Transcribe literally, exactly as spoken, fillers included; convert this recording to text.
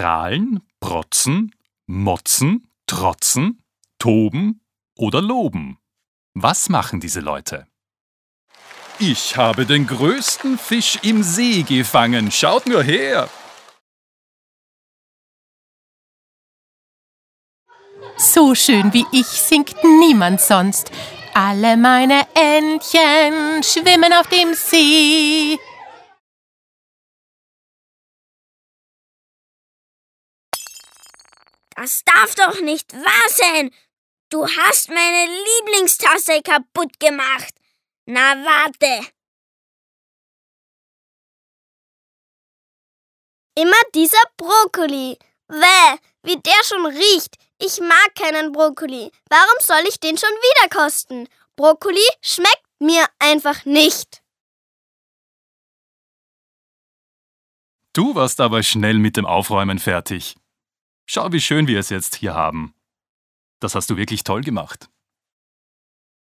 Prahlen, protzen, motzen, trotzen, toben oder loben. Was machen diese Leute? Ich habe den größten Fisch im See gefangen. Schaut nur her! So schön wie ich singt niemand sonst. Alle meine Entchen schwimmen auf dem See. Das darf doch nicht wahr sein. Du hast meine Lieblingstasse kaputt gemacht. Na warte. Immer dieser Brokkoli. Wäh, wie der schon riecht. Ich mag keinen Brokkoli. Warum soll ich den schon wieder kosten? Brokkoli schmeckt mir einfach nicht. Du warst aber schnell mit dem Aufräumen fertig. Schau, wie schön wir es jetzt hier haben. Das hast du wirklich toll gemacht.